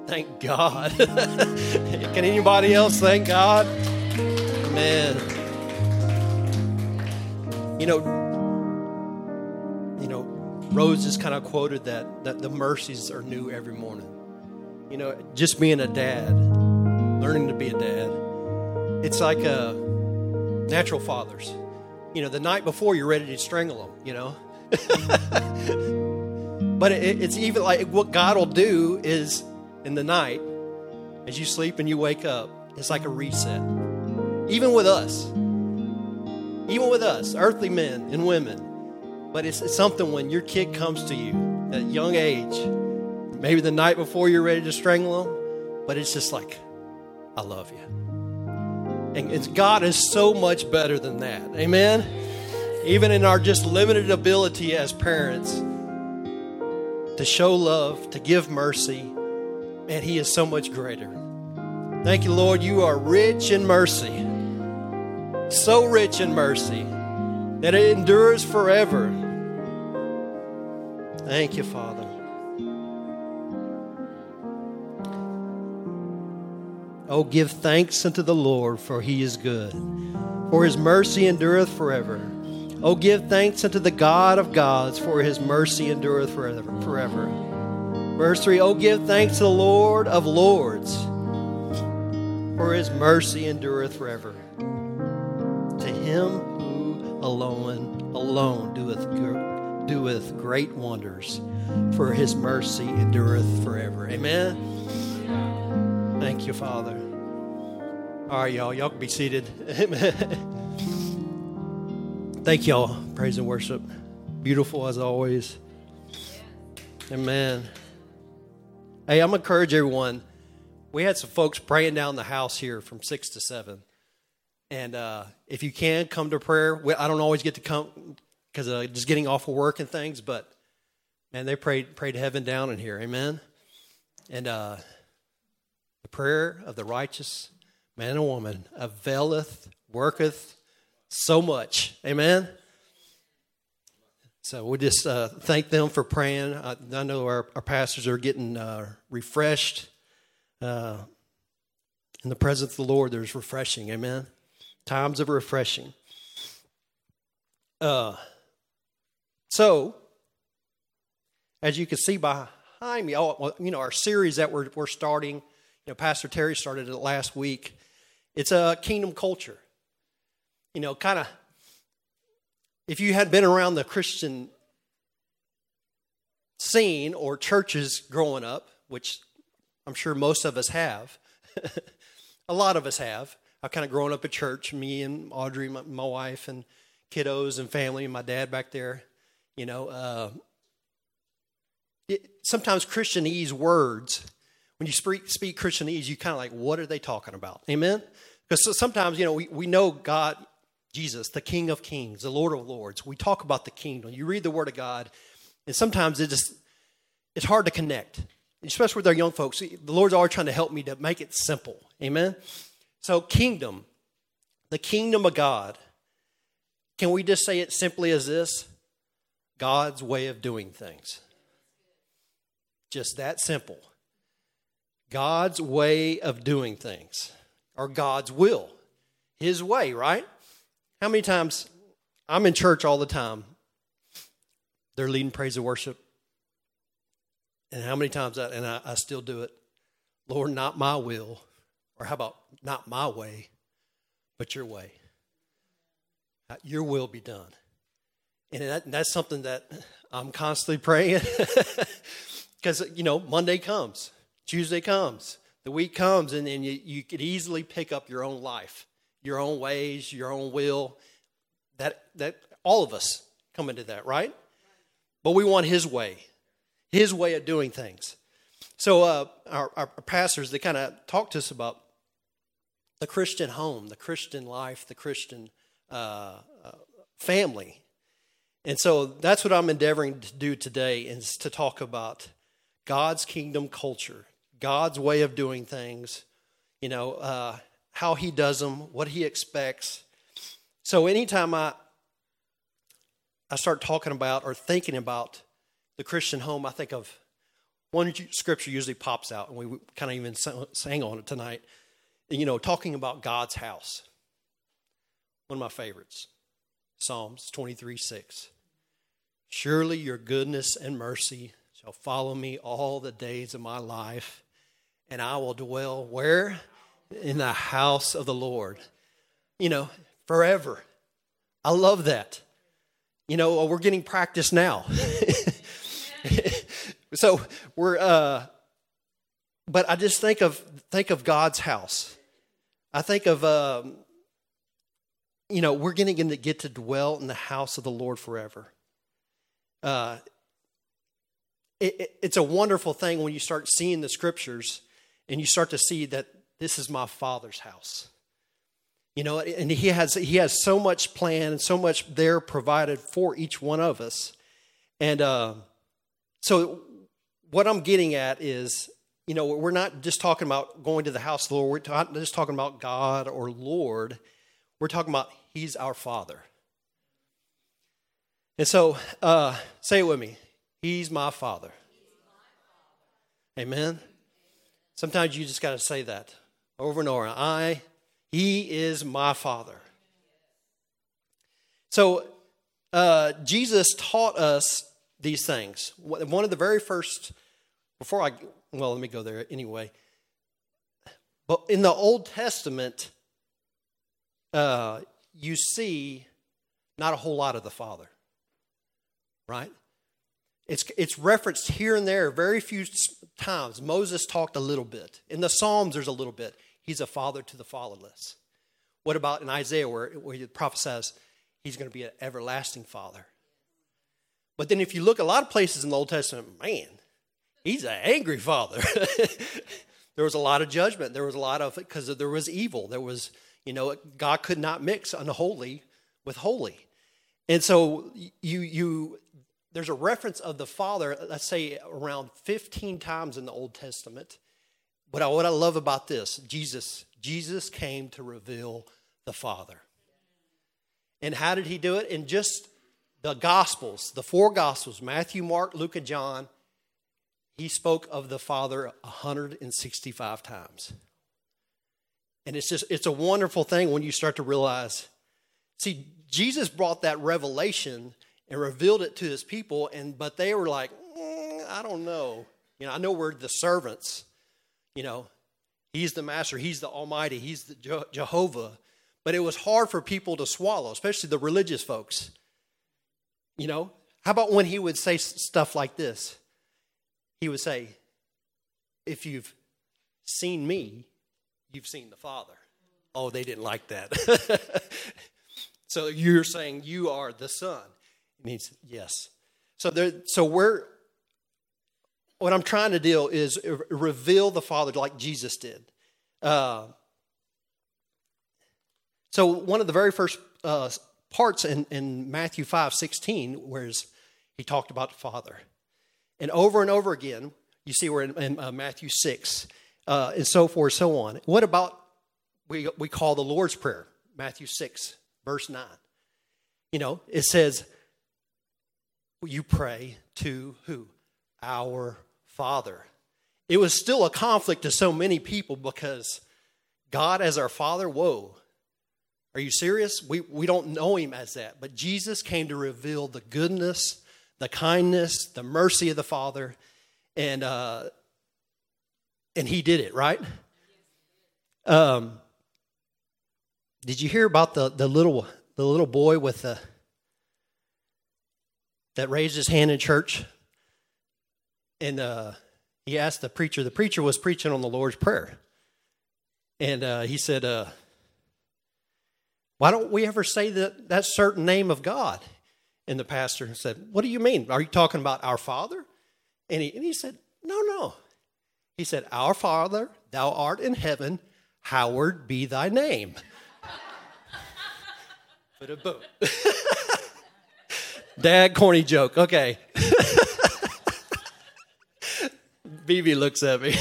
Thank God. Can anybody else thank God? Man. You know, Rose just kind of quoted that the mercies are new every morning. You know, just being a dad, learning to be a dad, it's like natural fathers. You know, the night before you're ready to strangle them, you know. But it's even like what God will do is in the night, as you sleep and you wake up, it's like a reset. Even with us, earthly men and women. But it's something when your kid comes to you at a young age, maybe the night before you're ready to strangle them, but it's just like, I love you. And God is so much better than that. Amen? Even in our just limited ability as parents to show love, to give mercy, man, He is so much greater. Thank you, Lord. You are rich in mercy. So rich in mercy that it endures forever. Thank you, Father. Oh, give thanks unto the Lord, for He is good, for His mercy endureth forever. Oh, give thanks unto the God of gods, for His mercy endureth forever. Verse 3, oh, give thanks to the Lord of lords, for His mercy endureth forever. To Him who alone doeth great wonders, for His mercy endureth forever. Amen. Thank you, Father. All right, y'all. Y'all can be seated. Thank y'all. Praise and worship. Beautiful as always. Amen. Hey, I'm going to encourage everyone. We had some folks praying down the house here from 6 to 7. And if you can, come to prayer. I don't always get to come because of just getting off of work and things. But, man, they prayed heaven down in here. Amen. And the prayer of the righteous man and woman availeth, worketh so much. Amen. So we just thank them for praying. I know our pastors are getting refreshed. In the presence of the Lord, there's refreshing. Amen. Times of refreshing. So, as you can see behind me, our series that we're starting, Pastor Terry started it last week. It's a kingdom culture. Kind of, if you had been around the Christian scene or churches growing up, which I'm sure most of us have, a lot of us have. I've kind of grown up at church, me and Audrey, my wife, and kiddos and family, and my dad back there. Sometimes Christianese words, when you speak Christianese, you kind of like, what are they talking about? Amen? Because sometimes, we know God, Jesus, the King of Kings, the Lord of Lords. We talk about the kingdom. You read the Word of God, and sometimes it's hard to connect, especially with our young folks. The Lord's always trying to help me to make it simple. Amen? So kingdom, the kingdom of God. Can we just say it simply as this? God's way of doing things. Just that simple. God's way of doing things. Or God's will. His way, right? How many times, I'm in church all the time. They're leading praise and worship. And how many times, I still do it. Lord, not my will. Or how about not my way, but your way. Your will be done. And that's something that I'm constantly praying. Because, Monday comes. Tuesday comes. The week comes. And then you could easily pick up your own life. Your own ways, your own will. That all of us come into that, right? But we want His way. His way of doing things. So our pastors, they kind of talk to us about the Christian home, the Christian life, the Christian family. And so that's what I'm endeavoring to do today, is to talk about God's kingdom culture, God's way of doing things, how He does them, what He expects. So anytime I start talking about or thinking about the Christian home, I think of one scripture usually pops out, and we kind of even sang on it tonight, talking about God's house. One of my favorites, Psalms 23:6. Surely your goodness and mercy shall follow me all the days of my life, and I will dwell where? In the house of the Lord. Forever. I love that. We're getting practice now. So but I just think of God's house. I think of, we're going to get to dwell in the house of the Lord forever. It's a wonderful thing when you start seeing the scriptures and you start to see that this is my Father's house. And he has so much plan and so much there provided for each one of us. And so what I'm getting at is, we're not just talking about going to the house of the Lord. We're not just talking about God or Lord. We're talking about He's our Father. And so, say it with me. He's my Father. Amen. Sometimes you just got to say that over and over. He is my Father. So, Jesus taught us these things. One of the very first, let me go there anyway. But in the Old Testament, you see not a whole lot of the Father, right? It's referenced here and there very few times. Moses talked a little bit. In the Psalms, there's a little bit. He's a father to the fatherless. What about in Isaiah where the prophet says he's going to be an everlasting father? But then if you look a lot of places in the Old Testament, man, he's an angry father. There was a lot of judgment. There was a lot of, because there was evil. There was, God could not mix unholy with holy. And so there's a reference of the Father, let's say around 15 times in the Old Testament. But what I love about this, Jesus came to reveal the Father. And how did he do it? In just the Gospels, the 4 Gospels, Matthew, Mark, Luke, and John, he spoke of the Father 165 times. And it's a wonderful thing when you start to realize, see, Jesus brought that revelation and revealed it to his people, but they were like, I don't know. I know we're the servants. He's the master. He's the Almighty. He's the Jehovah. But it was hard for people to swallow, especially the religious folks. How about when he would say stuff like this? He would say, if you've seen me, you've seen the Father. Oh, they didn't like that. So you're saying you are the Son. It means yes. What I'm trying to do is reveal the Father like Jesus did. So one of the very first parts in Matthew 5:16, where he talked about the Father. And over again, you see we're in Matthew 6, and so forth, so on. What about we call the Lord's Prayer, Matthew 6, verse 9. It says, you pray to who? Our Father. It was still a conflict to so many people because God as our Father, whoa. Are you serious? We don't know him as that. But Jesus came to reveal the goodness, the kindness, the mercy of the Father. And he did it, right? Did you hear about the little boy with that raised his hand in church? And he asked the preacher was preaching on the Lord's Prayer. And he said, why don't we ever say that certain name of God? And the pastor said, what do you mean? Are you talking about our Father? And he said, no. He said, our Father, thou art in heaven, hallowed be thy name. Boom. Dad, corny joke. Okay. BB looks at me.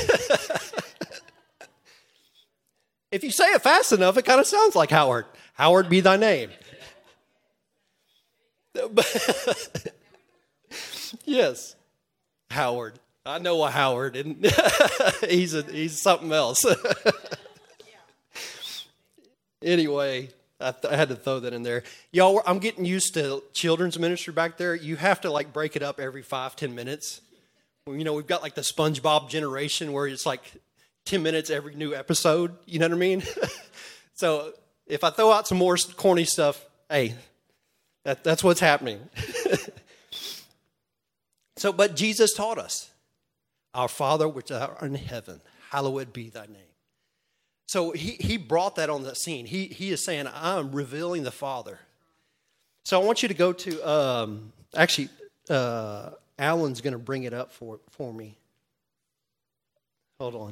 If you say it fast enough, it kind of sounds like Howard. Howard be thy name. Yes. Howard. I know a Howard, and he's something else. Anyway, I had to throw that in there. Y'all, I'm getting used to children's ministry back there. You have to like break it up every 5-10 minutes. You know, we've got like the SpongeBob generation where it's like 10 minutes every new episode. You know what I mean? So if I throw out some more corny stuff, hey, that's what's happening. So, but Jesus taught us, our Father which art in heaven, hallowed be thy name. So he brought that on the scene. He is saying, I'm revealing the Father. So I want you to go to, Alan's going to bring it up for me. Hold on.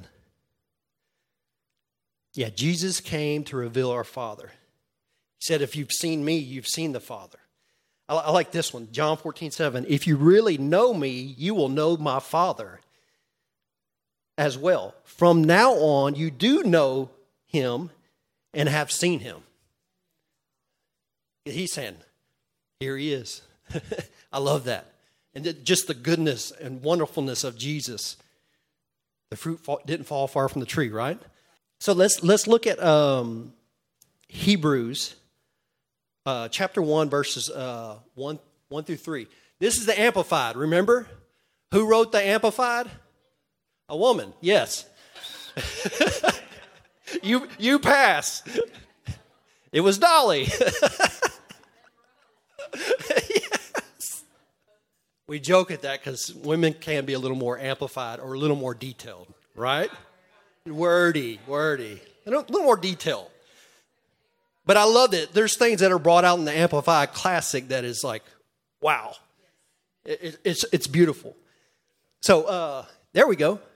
Yeah, Jesus came to reveal our Father. He said, if you've seen me, you've seen the Father. I like this one, John 14:7. If you really know me, you will know my Father as well. From now on, you do know him and have seen him. He's saying, here he is. I love that. And just the goodness and wonderfulness of Jesus. The fruit didn't fall far from the tree, right? So let's look at Hebrews chapter 1, verses 1 through 3. This is the Amplified, remember? Who wrote the Amplified? A woman, yes. You pass. It was Dolly. Yes. We joke at that because women can be a little more amplified or a little more detailed, right? Wordy. A little more detailed. But I love it. There's things that are brought out in the Amplified Classic that is like, wow. It's beautiful. So there we go.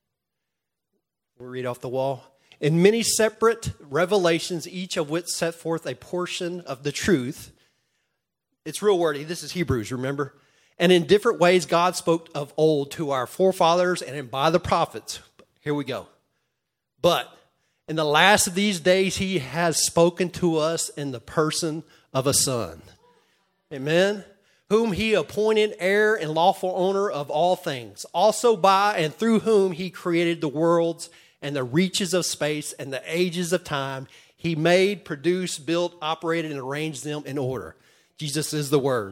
We'll read off the wall. In many separate revelations, each of which set forth a portion of the truth. It's real wordy. This is Hebrews, remember? And in different ways, God spoke of old to our forefathers and by the prophets. Here we go. But in the last of these days, he has spoken to us in the person of a Son. Amen. Whom he appointed heir and lawful owner of all things. Also by and through whom he created the worlds and the reaches of space and the ages of time. He made, produced, built, operated, and arranged them in order. Jesus is the Word.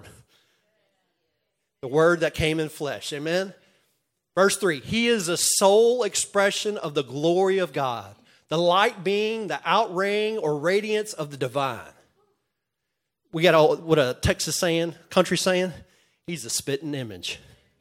The Word that came in flesh. Amen. Verse 3. He is the sole expression of the glory of God. The light being the outraying or radiance of the divine. We got what a Texas saying, country saying. He's a spitting image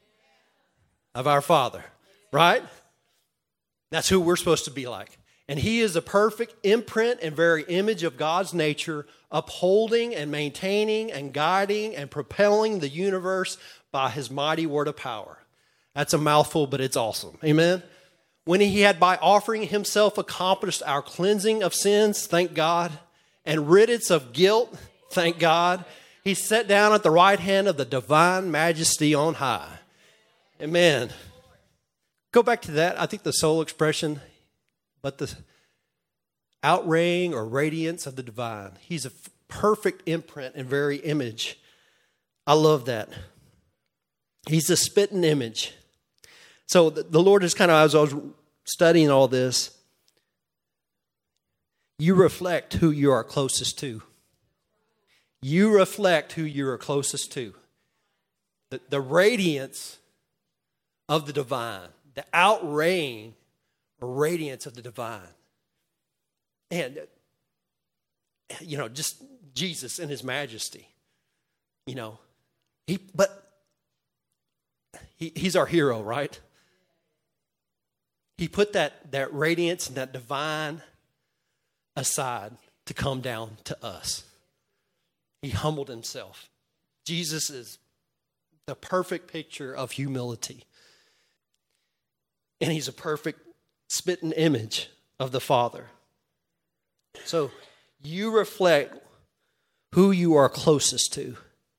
of our Father, right? That's who we're supposed to be like. And he is a perfect imprint and very image of God's nature, upholding and maintaining and guiding and propelling the universe by his mighty word of power. That's a mouthful, but it's awesome. Amen? When he had by offering himself accomplished our cleansing of sins, thank God, and riddance of guilt, thank God, he sat down at the right hand of the divine majesty on high. Amen. Go back to that. I think the sole expression, but the outraying or radiance of the divine. He's a perfect imprint and very image. I love that. He's a spitting image. So the Lord is kind of, as I was studying all this, you reflect who you are closest to. You reflect who you are closest to. The radiance of the divine. The outraying radiance of the divine. And, just Jesus in his majesty. He's our hero, right? He put that radiance and that divine aside to come down to us. He humbled himself. Jesus is the perfect picture of humility. And he's a perfect spitting image of the Father. So you reflect who you are closest to.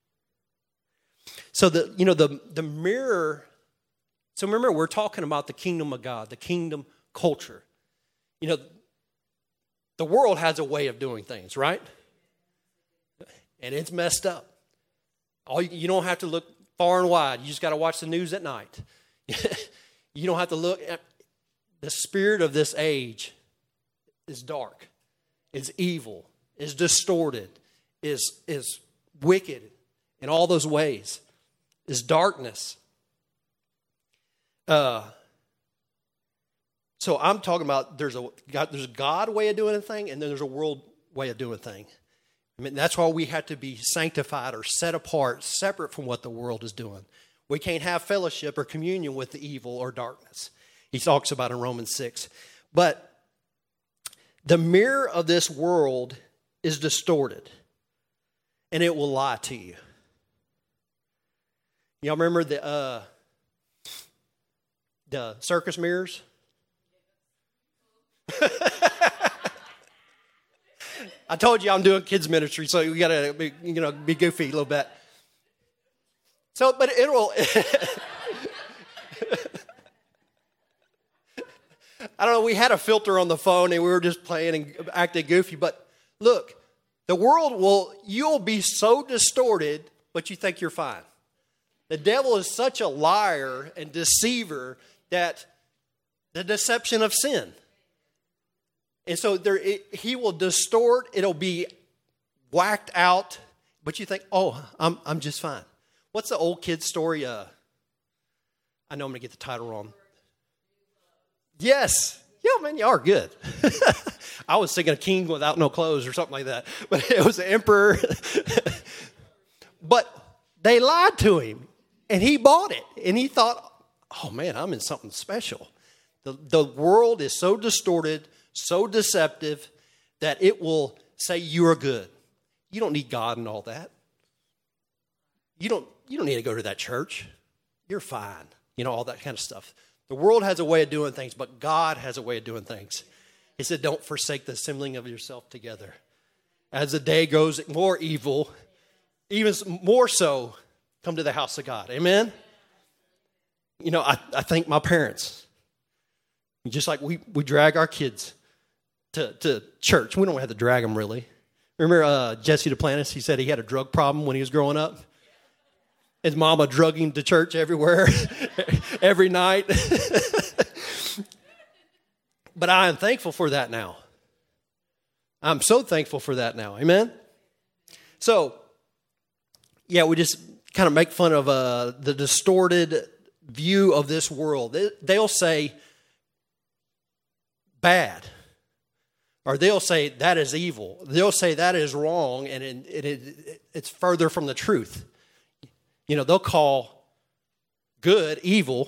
So the mirror. So remember, we're talking about the kingdom of God, the kingdom culture. The world has a way of doing things, right? And it's messed up. You don't have to look far and wide. You just got to watch the news at night. You don't have to look at the spirit of this age is dark, is evil, is distorted, is wicked in all those ways, is darkness. So I'm talking about there's a God way of doing a thing, and then there's a world way of doing a thing. I mean, that's why we have to be sanctified or set apart, separate from what the world is doing. We can't have fellowship or communion with the evil or darkness. He talks about in Romans 6. But the mirror of this world is distorted, and it will lie to you. Y'all remember the circus mirrors? I told you I'm doing kids ministry, so we gotta be goofy a little bit. So, but it'll. I don't know. We had a filter on the phone, and we were just playing and acting goofy. But look, the world you'll be so distorted, but you think you're fine. The devil is such a liar and deceiver that the deception of sin. And so he will distort. It'll be whacked out, but you think, oh, I'm just fine. What's the old kid story? I know I'm going to get the title wrong. Yes. Yeah, man, you are good. I was thinking a king without no clothes or something like that. But it was an emperor. But they lied to him, and he bought it. And he thought, oh, man, I'm in something special. The world is so distorted, so deceptive, that it will say you are good. You don't need God and all that. You don't need to go to that church. You're fine. All that kind of stuff. The world has a way of doing things, but God has a way of doing things. He said, don't forsake the assembling of yourself together. As the day goes more evil, even more so, come to the house of God. Amen? I thank my parents. Just like we drag our kids to church. We don't have to drag them, really. Remember Jesse Duplantis? He said he had a drug problem when he was growing up. His mama drug him to church everywhere, every night. But I am thankful for that now. I'm so thankful for that now. Amen? So, yeah, we just kind of make fun of the distorted view of this world. They'll say bad. Or they'll say that is evil. They'll say that is wrong, and it's further from the truth. They'll call good evil,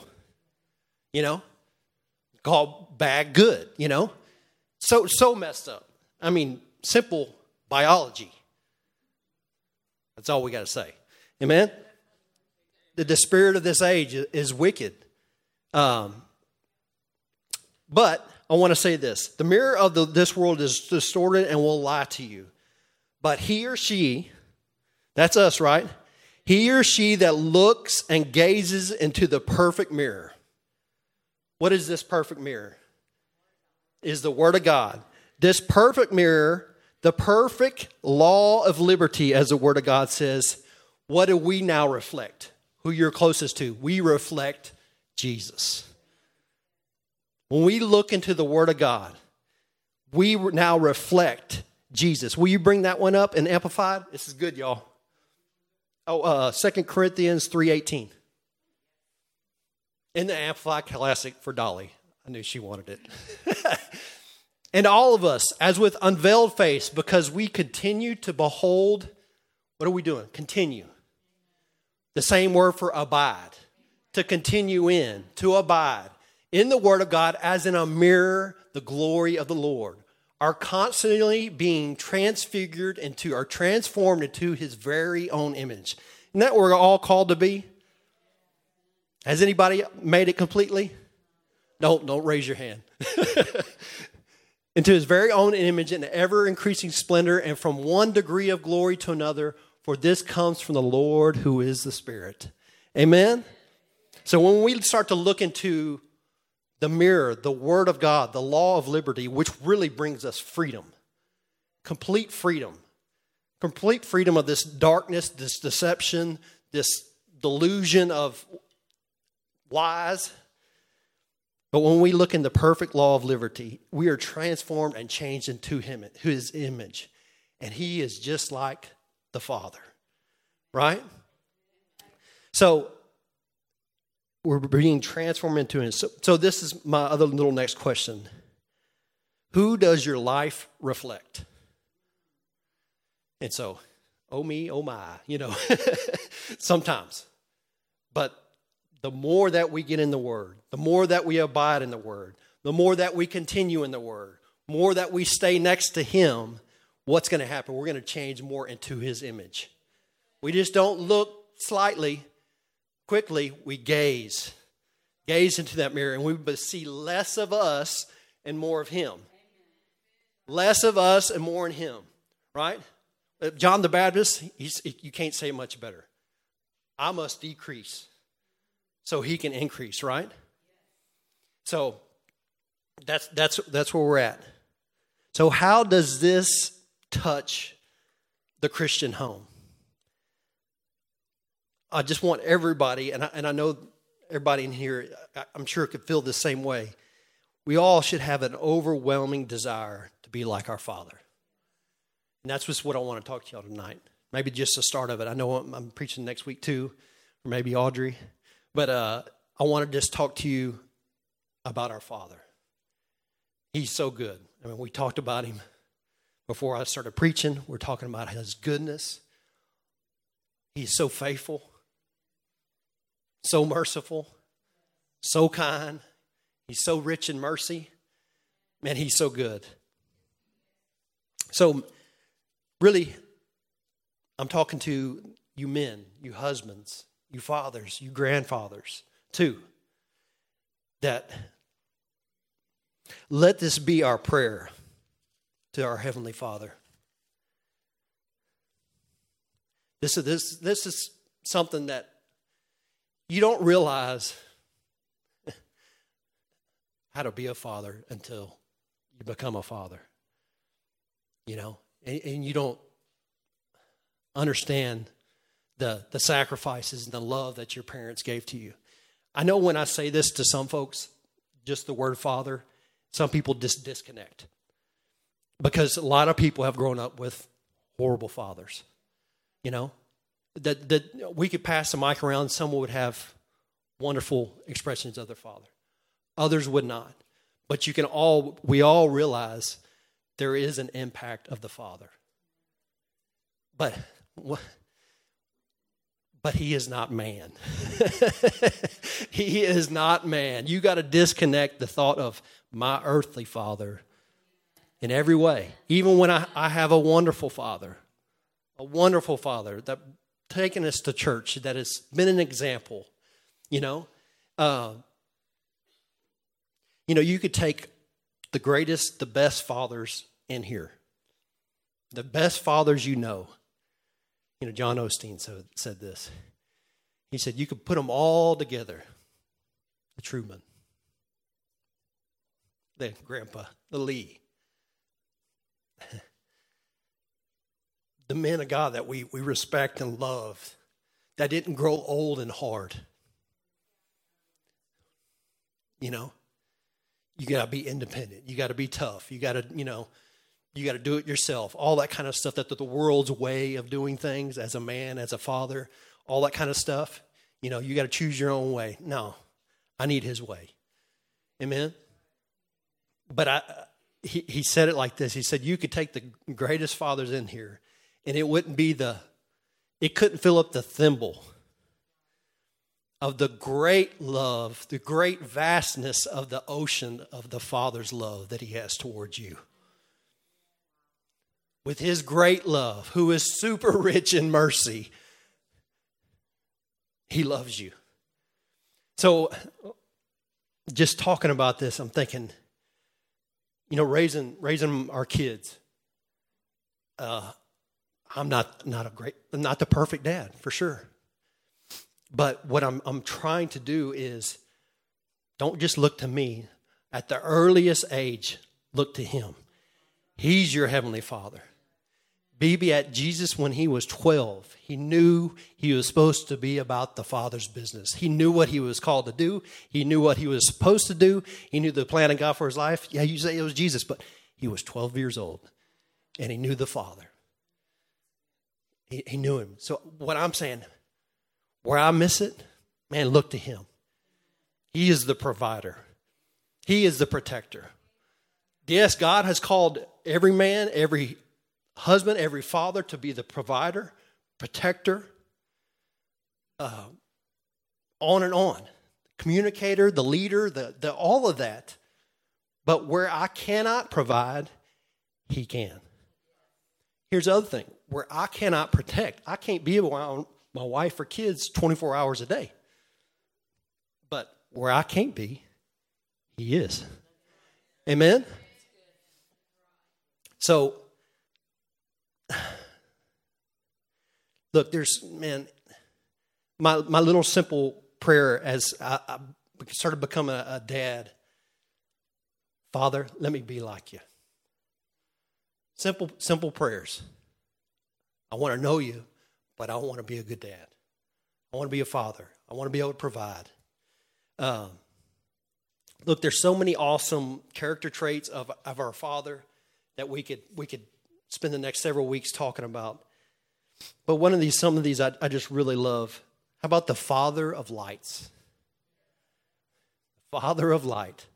call bad good, So messed up. I mean, simple biology. That's all we got to say. Amen? The spirit of this age is wicked. But I want to say this. The mirror of this world is distorted and will lie to you. But he or she, that's us, right? He or she that looks and gazes into the perfect mirror. What is this perfect mirror? Is the Word of God. This perfect mirror, the perfect law of liberty, as the Word of God says, what do we now reflect? Who you're closest to? We reflect Jesus. When we look into the Word of God, we now reflect Jesus. Will you bring that one up and Amplified? This is good, y'all. 2 Corinthians 3:18. In the Amplified Classic for Dolly. I knew she wanted it. And all of us, as with unveiled face, because we continue to behold, what are we doing? Continue. The same word for abide. To continue in, to abide. In the Word of God, as in a mirror, the glory of the Lord. Are constantly being transformed into His very own image. Isn't that what we're all called to be? Has anybody made it completely? Don't raise your hand. Into His very own image in ever-increasing splendor, and from one degree of glory to another, for this comes from the Lord who is the Spirit. Amen? So when we start to look into the mirror, the Word of God, the law of liberty, which really brings us freedom. Complete freedom. Complete freedom of this darkness, this deception, this delusion of lies. But when we look in the perfect law of liberty, we are transformed and changed into his image. And he is just like the Father, right? So we're being transformed into him. So this is my other little next question. Who does your life reflect? And so, oh me, oh my, sometimes. But the more that we get in the Word, the more that we abide in the Word, the more that we continue in the Word, more that we stay next to him, what's going to happen? We're going to change more into his image. We just don't look slightly, quickly, we gaze into that mirror, and we see less of us and more of him. Less of us and more in him, right? John the Baptist, you can't say it much better. I must decrease so he can increase, right? So that's where we're at. So how does this touch the Christian home? I just want everybody, and I know everybody in here, I'm sure could feel the same way. We all should have an overwhelming desire to be like our Father. And that's just what I want to talk to y'all tonight. Maybe just the start of it. I know I'm preaching next week too, or maybe Audrey. But I want to just talk to you about our Father. He's so good. I mean, we talked about him before I started preaching. We're talking about his goodness. He's so faithful, so merciful, so kind. He's so rich in mercy. Man, he's so good. So, really, I'm talking to you men, you husbands, you fathers, you grandfathers, too. That let this be our prayer to our Heavenly Father. This is something that you don't realize how to be a father until you become a father. And you don't understand the sacrifices and the love that your parents gave to you. I know when I say this to some folks, just the word father, some people just disconnect. Because a lot of people have grown up with horrible fathers. That we could pass the mic around, someone would have wonderful expressions of their father. Others would not. But we all realize there is an impact of the Father. But he is not man. He is not man. You got to disconnect the thought of my earthly father in every way. Even when I have a wonderful father that taken us to church, that has been an example, you could take the greatest, the best fathers in here. The best fathers John Osteen said this. He said, you could put them all together. The Truman, the Grandpa, the Lee. The men of God that we respect and love, that didn't grow old and hard. You got to be independent. You got to be tough. You got to, you got to do it yourself. All that kind of stuff, that the world's way of doing things as a man, as a father, all that kind of stuff. You got to choose your own way. No, I need his way. Amen? But he said it like this. He said, you could take the greatest fathers in here, and it couldn't fill up the thimble of the great love, the great vastness of the ocean of the Father's love that he has towards you. With his great love, who is super rich in mercy, he loves you. So, just talking about this, I'm thinking, raising our kids. I'm not the perfect dad, for sure. But what I'm trying to do is, don't just look to me. At the earliest age, look to him. He's your Heavenly Father. BB at Jesus when he was 12. He knew he was supposed to be about the Father's business. He knew what he was called to do. He knew what he was supposed to do. He knew the plan of God for his life. Yeah, you say it was Jesus, but he was 12 years old, and he knew the Father. He knew him. So what I'm saying, where I miss it, man, look to him. He is the provider. He is the protector. Yes, God has called every man, every husband, every father to be the provider, protector, on and on. Communicator, the leader, the all of that. But where I cannot provide, he can. Here's the other thing. Where I cannot protect, I can't be around my wife or kids 24 hours a day. But where I can't be, he is. Amen? So, look, there's, man, my little simple prayer as I started becoming a dad. Father, let me be like you. Simple prayers. I want to know you, but I want to be a good dad. I want to be a father. I want to be able to provide. Look, there's so many awesome character traits of our Father that we could spend the next several weeks talking about. But some of these I just really love. How about the Father of lights? Father of light.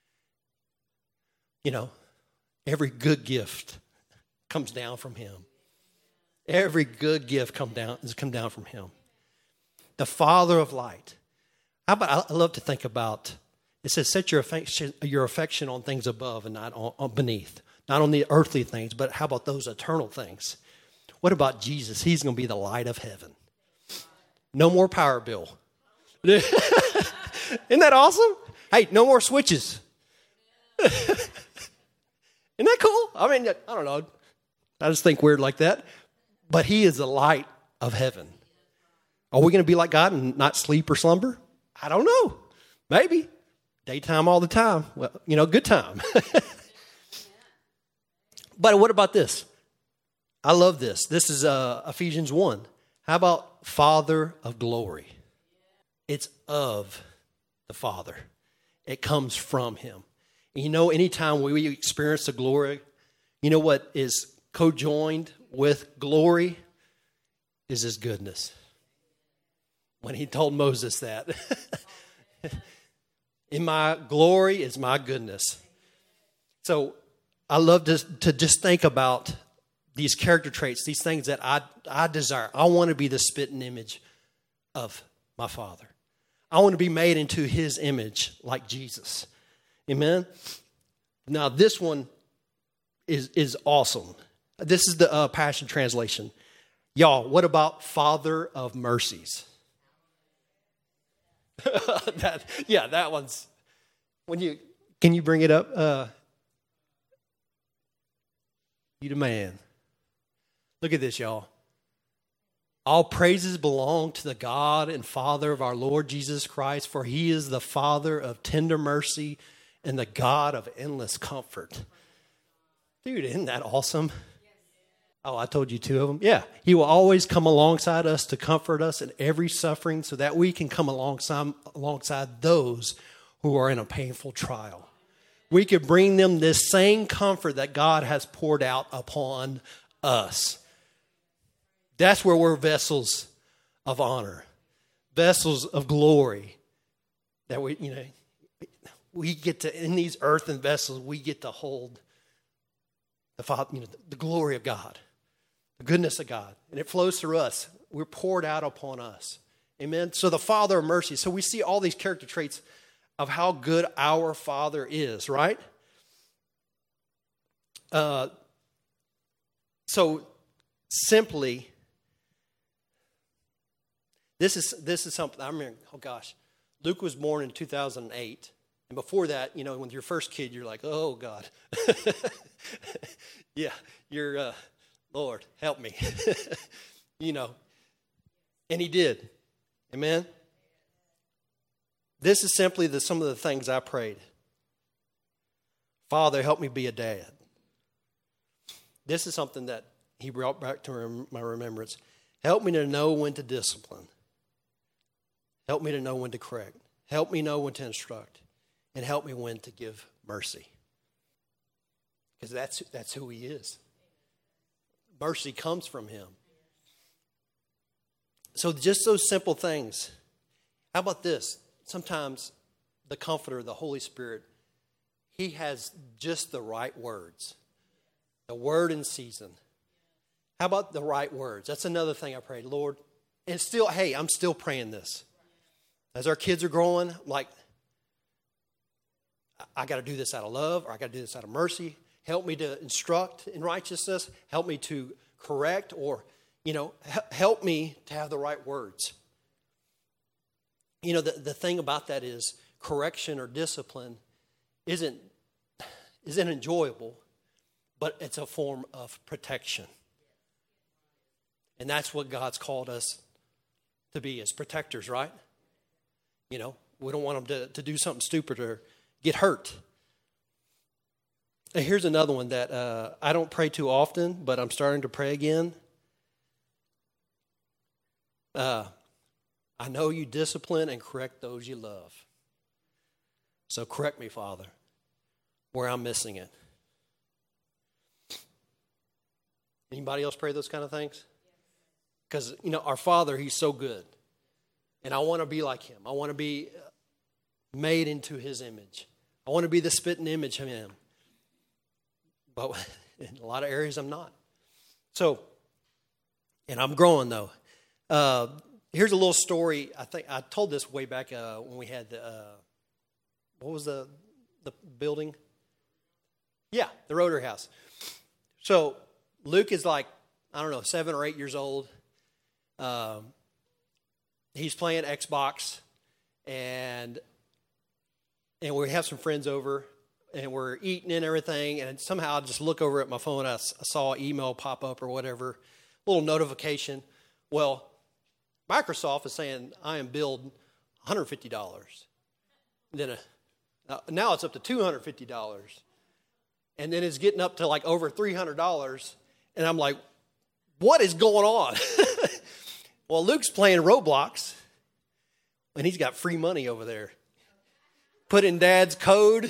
You know, every good gift comes down from him. Every good gift come down from him. The Father of light. How about, I love to think about, it says, set your affection on things above and not on beneath. Not on the earthly things, but how about those eternal things? What about Jesus? He's going to be the light of heaven. No more power bill. Isn't that awesome? Hey, no more switches. Isn't that cool? I mean, I don't know. I just think weird like that. But he is the light of heaven. Are we going to be like God and not sleep or slumber? I don't know. Maybe. Daytime all the time. Well, good time. But what about this? I love this. This is Ephesians 1. How about Father of glory? It's of the Father. It comes from him. And anytime we experience the glory, you know what is co-joined with glory is his goodness. When he told Moses that, in my glory is my goodness. So I love to just think about these character traits, these things that I desire. I want to be the spitting image of my Father. I want to be made into his image like Jesus. Amen? Now, this one is awesome. This is the Passion Translation. Y'all, what about Father of mercies? that one's... Can you bring it up? You the man. Look at this, y'all. All praises belong to the God and Father of our Lord Jesus Christ, for he is the Father of tender mercy and the God of endless comfort. Dude, isn't that awesome? Oh, I told you two of them. Yeah, he will always come alongside us to comfort us in every suffering so that we can come alongside those who are in a painful trial. We could bring them this same comfort that God has poured out upon us. That's where we're vessels of honor, vessels of glory. That we get to, in these earthen vessels, we get to hold the Father, the glory of God, the goodness of God, and it flows through us. We're poured out upon us. Amen. So the Father of mercy. So we see all these character traits of how good our Father is, right? So simply, this is something I remember. Oh gosh, Luke was born in 2008, and before that, when you're first kid, you're like, oh God, yeah, you're Lord, help me, and He did, amen. This is simply some of the things I prayed. Father, help me be a dad. This is something that he brought back to my remembrance. Help me to know when to discipline. Help me to know when to correct. Help me know when to instruct. And help me when to give mercy. Because that's who he is. Mercy comes from him. So just those simple things. How about this? Sometimes the Comforter, the Holy Spirit, he has just the right words. The word in season. How about the right words? That's another thing I prayed, Lord. And still, hey, I'm still praying this. As our kids are growing, like, I got to do this out of love, or I got to do this out of mercy. Help me to instruct in righteousness. Help me to correct, or, help me to have the right words. The thing about that is correction or discipline isn't enjoyable, but it's a form of protection. And that's what God's called us to be, as protectors, right? We don't want them to do something stupid or get hurt. And here's another one that I don't pray too often, but I'm starting to pray again. I know you discipline and correct those you love. So correct me, Father, where I'm missing it. Anybody else pray those kind of things? Because, our Father, he's so good. And I want to be like him. I want to be made into his image. I want to be the spitting image of him. But in a lot of areas, I'm not. So, and I'm growing, though. Here's a little story. I think I told this way back when we had what was the building? Yeah, the Rotary House. So Luke is like, 7 or 8 years old. He's playing Xbox, and we have some friends over, and we're eating and everything, and somehow I just look over at my phone, I saw an email pop up or whatever, little notification. Well, Microsoft is saying I am billed $150. Then now it's up to $250. And then it's getting up to like over $300. And I'm like, what is going on? Well, Luke's playing Roblox, and he's got free money over there. Put in Dad's code.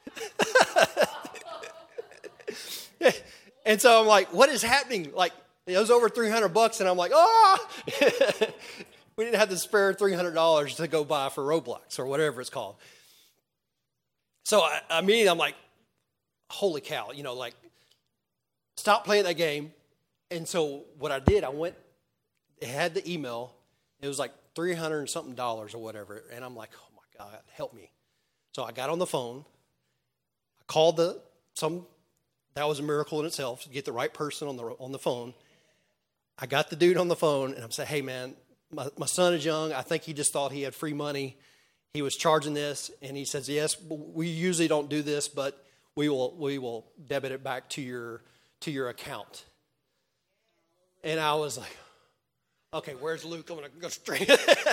And so I'm like, what is happening? Like, it was over $300, and I'm like, we didn't have the spare $300 to go buy for Roblox or whatever it's called. So I'm like, holy cow, stop playing that game. And so what I did, it had the email. It was like $300 and something or whatever. And I'm like, oh my God, help me. So I got on the phone. I called that was a miracle in itself, to get the right person on the phone. I got the dude on the phone, and I'm saying, hey man, my son is young. I think he just thought he had free money. He was charging this, and he says, yes, we usually don't do this, but we will debit it back to your account. And I was like, okay, where's Luke? I'm going to go straight.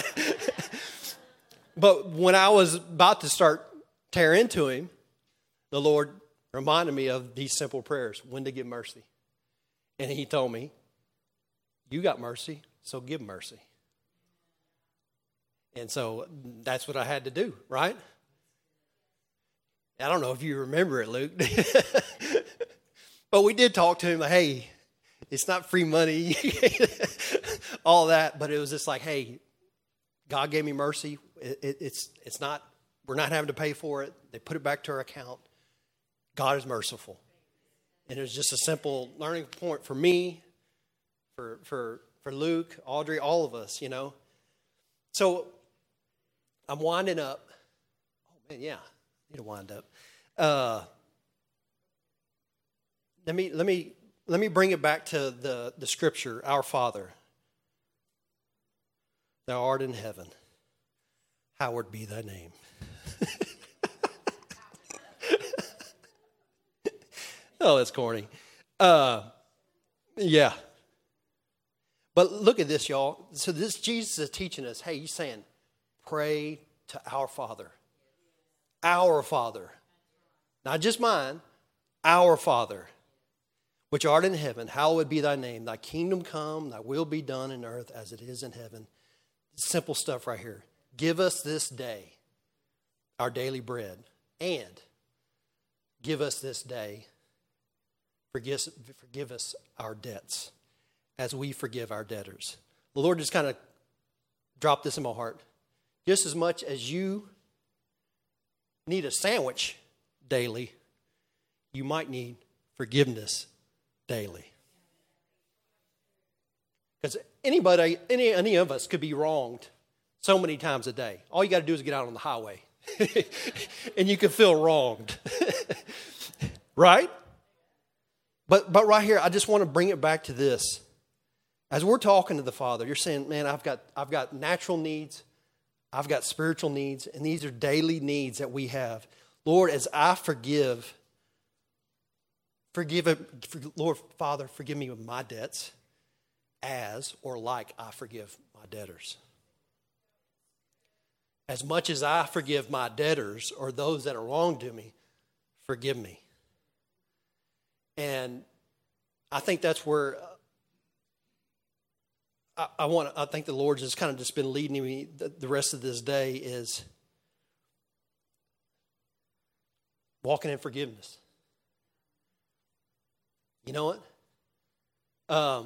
But when I was about to start tear into him, the Lord reminded me of these simple prayers, when to give mercy. And he told me, you got mercy, so give mercy. And so that's what I had to do, right? I don't know if you remember it, Luke. But we did talk to him, like, hey, it's not free money, all that. But it was just like, hey, God gave me mercy. It's not, we're not having to pay for it. They put it back to our account. God is merciful. And it was just a simple learning point for me, for Luke, Audrey, all of us, So I'm winding up. Oh, man, yeah. I need to wind up. Let me bring it back to the scripture, our Father. Thou art in heaven. Hallowed be thy name. Oh, that's corny. Yeah. But look at this, y'all. So this Jesus is teaching us, hey, he's saying, pray to our Father. Our Father. Not just mine, our Father. which art in heaven, hallowed be thy name. Thy kingdom come, thy will be done in earth as it is in heaven. Simple stuff right here. Give us this day our daily bread, and give us this day, forgive us our debts as we forgive our debtors. The Lord just kind of dropped this in my heart. Just as much as you need a sandwich daily, you might need forgiveness daily. Because any of us could be wronged so many times a day. All you got to do is get out on the highway and you can feel wronged. Right? But right here, I just want to bring it back to this. As we're talking to the Father, you're saying, man, I've got natural needs, I've got spiritual needs, and these are daily needs that we have. Lord, as I forgive Lord, Father, forgive me of my debts as or like I forgive my debtors. As much as I forgive my debtors or those that are wrong to me, forgive me. And I think that's where I think the Lord's has kind of just been leading me the rest of this day is walking in forgiveness. You know what?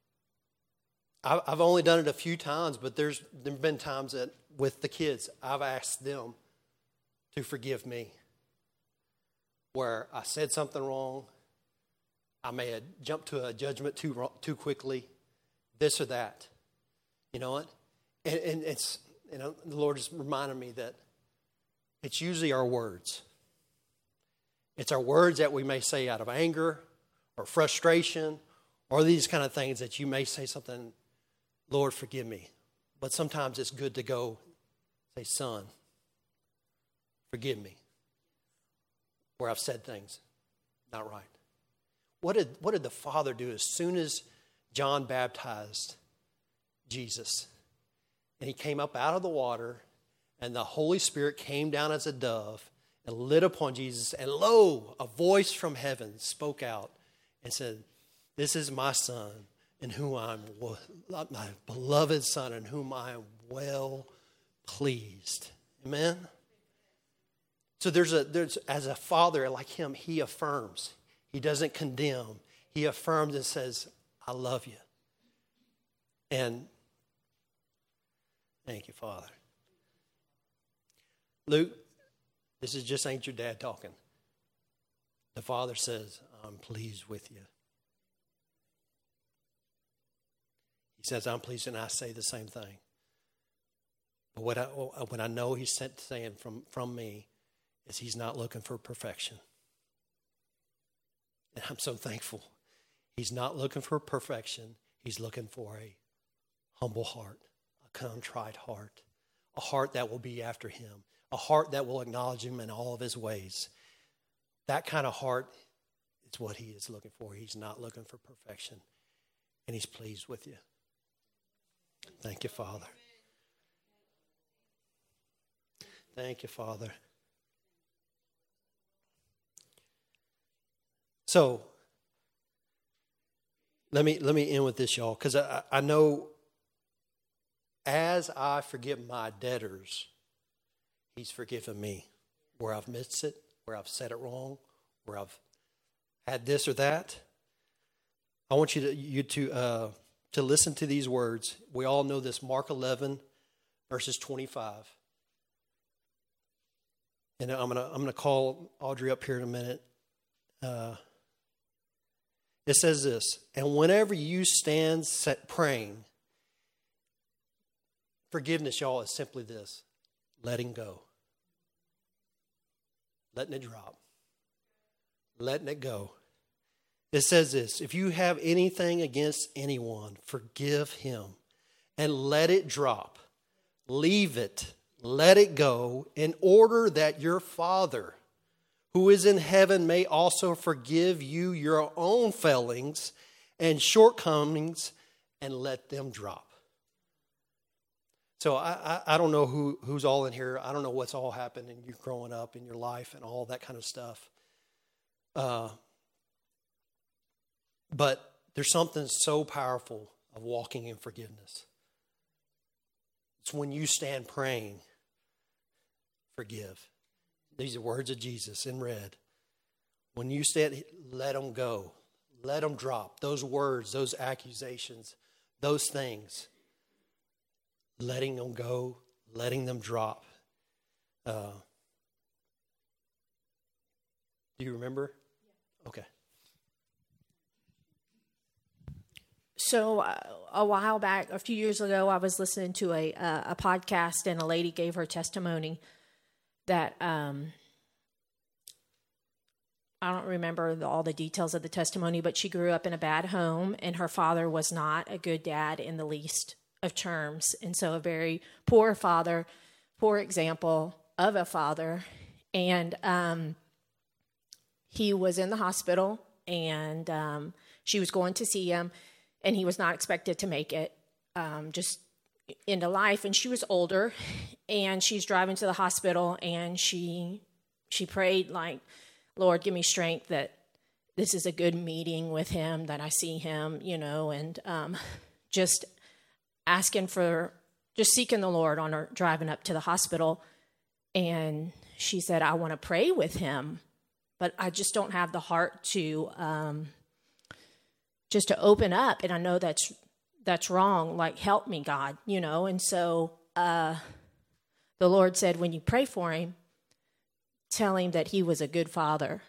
I've only done it a few times, but there's been times that with the kids, I've asked them to forgive me. Where I said something wrong, I may have jumped to a judgment too quickly, this or that. You know what? And it's, the Lord just reminded me that it's usually our words. It's our words that we may say out of anger or frustration or these kind of things that you may say something, Lord, forgive me. But sometimes it's good to go say, son, forgive me. Where I've said things not right. What did the Father do as soon as John baptized Jesus? And he came up out of the water, and the Holy Spirit came down as a dove and lit upon Jesus. And lo, a voice from heaven spoke out and said, this is my Son, in whom my beloved Son, in whom I am well pleased. Amen? So there's as a father like him, he affirms. He doesn't condemn. He affirms and says, I love you. And thank you, Father. Luke, this is just ain't your dad talking. The Father says, I'm pleased with you. He says, I'm pleased, and I say the same thing. But what I know he's saying from me is he's not looking for perfection. And I'm so thankful. He's not looking for perfection. He's looking for a humble heart, a contrite heart, a heart that will be after him, a heart that will acknowledge him in all of his ways. That kind of heart is what he is looking for. He's not looking for perfection, and he's pleased with you. Thank you, Father. Thank you, Father. So, let me end with this, y'all, because I know as I forgive my debtors, he's forgiven me. Where I've missed it, where I've said it wrong, where I've had this or that. I want you to listen to these words. We all know this, Mark 11, verses 25. And I'm gonna call Audrey up here in a minute. It says this, and whenever you stand praying, forgiveness, y'all, is simply this, letting go. Letting it drop. Letting it go. It says this, if you have anything against anyone, forgive him and let it drop. Leave it. Let it go in order that your Father who is in heaven may also forgive you your own failings and shortcomings and let them drop. So I don't know who's all in here. I don't know what's all happened in you growing up in your life and all that kind of stuff. But there's something so powerful of walking in forgiveness. It's when you stand praying, forgive. These are words of Jesus in red. When you stand, let them go. Let them drop. Those words, those accusations, those things. Letting them go, letting them drop. Do you remember? Okay. So a while back, a few years ago, I was listening to a podcast, and a lady gave her testimony that I don't remember all the details of the testimony, but she grew up in a bad home, and her father was not a good dad in the least of terms. And so a very poor father, poor example of a father. And he was in the hospital, and she was going to see him, and he was not expected to make it just into life. And she was older, and she's driving to the hospital, and she prayed like, Lord, give me strength that this is a good meeting with him, that I see him, and just seeking the Lord on her driving up to the hospital. And she said, I want to pray with him, but I just don't have the heart to just to open up. And I know that's wrong. Like, help me, God, And so the Lord said, when you pray for him, tell him that he was a good father.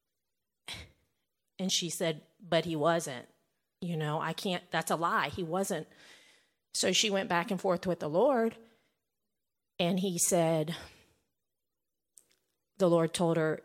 And she said, but he wasn't. I can't, that's a lie. He wasn't. So she went back and forth with the Lord, and he said, the Lord told her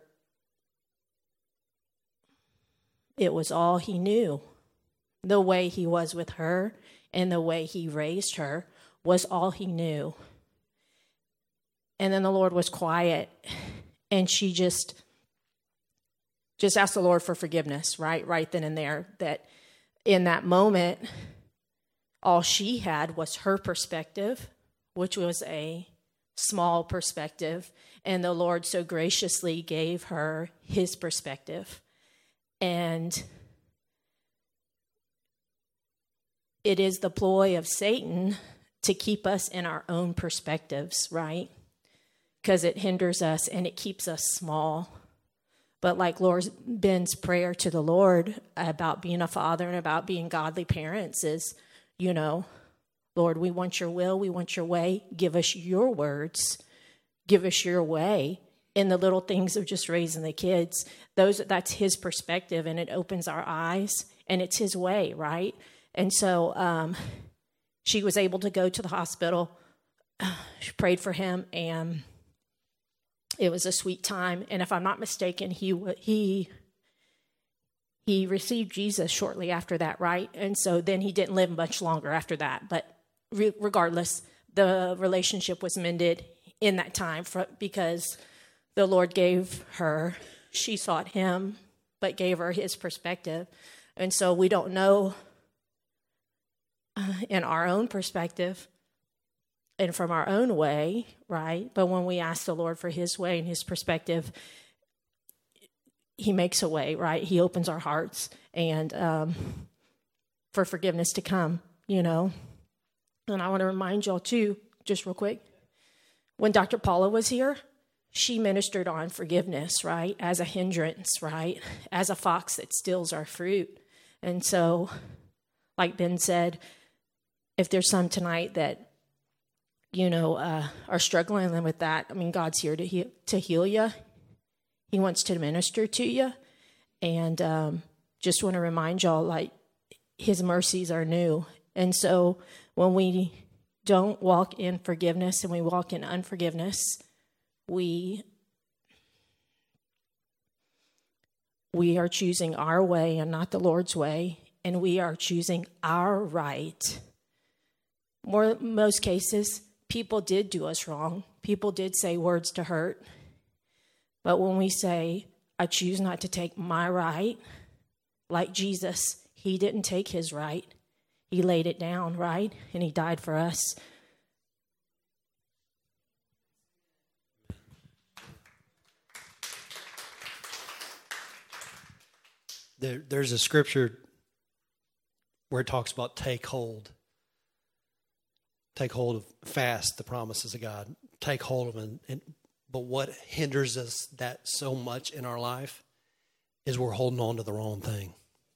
it was all he knew. The way he was with her and the way he raised her was all he knew. And then the Lord was quiet, and she just asked the Lord for forgiveness, right then and there. That in that moment, all she had was her perspective, which was a small perspective, and the Lord so graciously gave her his perspective. And it is the ploy of Satan to keep us in our own perspectives, right? Because it hinders us and it keeps us small. But like Lord Ben's prayer to the Lord about being a father and about being godly parents is, Lord, we want your will, we want your way. Give us your words. Give us your way. In the little things of just raising the kids, that's his perspective, and it opens our eyes, and it's his way, right? And so she was able to go to the hospital. She prayed for him, and it was a sweet time. And if I'm not mistaken, he received Jesus shortly after that, right? And so then he didn't live much longer after that. But regardless, the relationship was mended in that time because the Lord gave her, she sought him, but gave her his perspective. And so we don't know in our own perspective and from our own way, right? But when we ask the Lord for his way and his perspective, he makes a way, right? He opens our hearts and for forgiveness to come, And I want to remind y'all too, just real quick, when Dr. Paula was here, she ministered on forgiveness, right? As a hindrance, right? As a fox that steals our fruit. And so, like Ben said, if there's some tonight that, are struggling with that, I mean, God's here to heal you. He wants to minister to you. And just want to remind y'all, like, his mercies are new. And so when we don't walk in forgiveness and we walk in unforgiveness, we are choosing our way and not the Lord's way, and we are choosing our right. Most cases, people did do us wrong. People did say words to hurt. But when we say, I choose not to take my right, like Jesus, he didn't take his right. He laid it down, right? And he died for us. There's a scripture where it talks about take hold. Take hold of fast the promises of God. Take hold of them. But what hinders us that so much in our life is we're holding on to the wrong thing.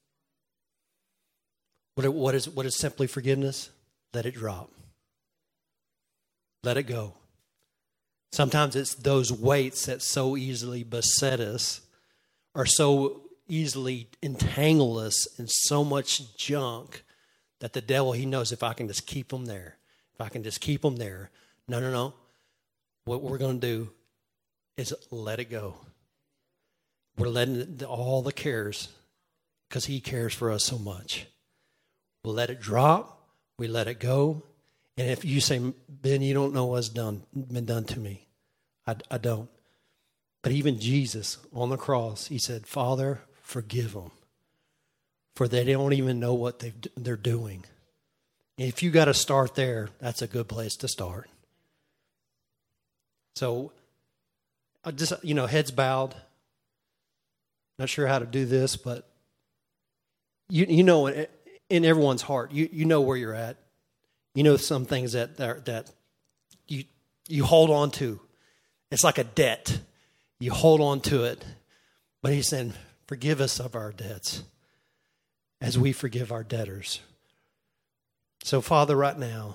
What is simply forgiveness? Let it drop. Let it go. Sometimes it's those weights that so easily beset us or so easily entangle us in so much junk that the devil, he knows if I can just keep them there. If I can just keep them there. No. What we're going to do is let it go. We're letting all the cares, because he cares for us so much. We'll let it drop. We let it go. And if you say, Ben, you don't know what's been done to me. I don't. But even Jesus on the cross, he said, Father, forgive them. For they don't even know what they're doing. And if you got to start there, that's a good place to start. So, I just, heads bowed. Not sure how to do this, but you know in everyone's heart, you know where you're at. You know some things that you hold on to. It's like a debt. You hold on to it. But he's saying, forgive us of our debts as we forgive our debtors. So, Father, right now,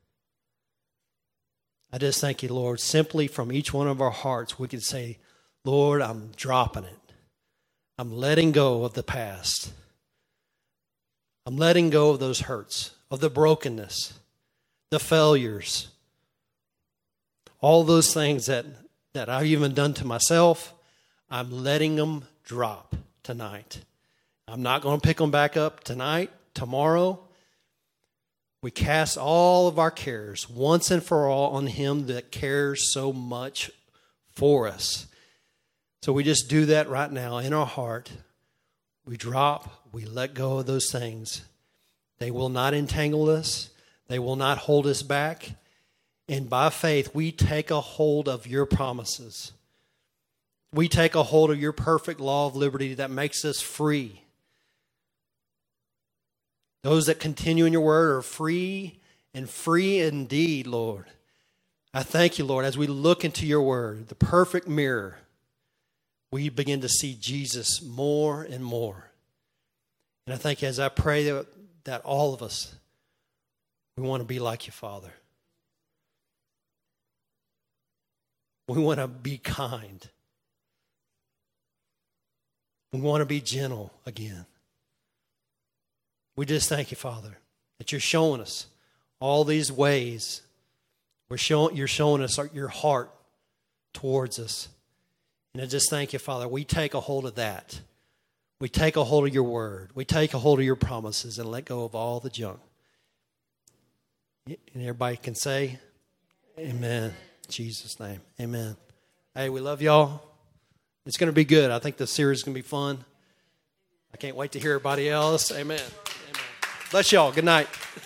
I just thank you, Lord. Simply from each one of our hearts, we can say, Lord, I'm dropping it. I'm letting go of the past. I'm letting go of those hurts, of the brokenness, the failures, all those things that I've even done to myself. I'm letting them drop tonight. I'm not going to pick them back up tonight, tomorrow. We cast all of our cares once and for all on him that cares so much for us. So we just do that right now in our heart. We drop, we let go of those things. They will not entangle us. They will not hold us back. And by faith, we take a hold of your promises. We take a hold of your perfect law of liberty that makes us free. Those that continue in your word are free and free indeed, Lord. I thank you, Lord, as we look into your word, the perfect mirror, we begin to see Jesus more and more. And I thank you as I pray that all of us, we want to be like you, Father. We want to be kind. We want to be gentle again. We just thank you, Father, that you're showing us all these ways. You're showing us your heart towards us. And I just thank you, Father. We take a hold of that. We take a hold of your word. We take a hold of your promises and let go of all the junk. And everybody can say, amen. In Jesus' name, amen. Hey, we love y'all. It's going to be good. I think the series is going to be fun. I can't wait to hear everybody else. Amen. Amen. Bless y'all. Good night.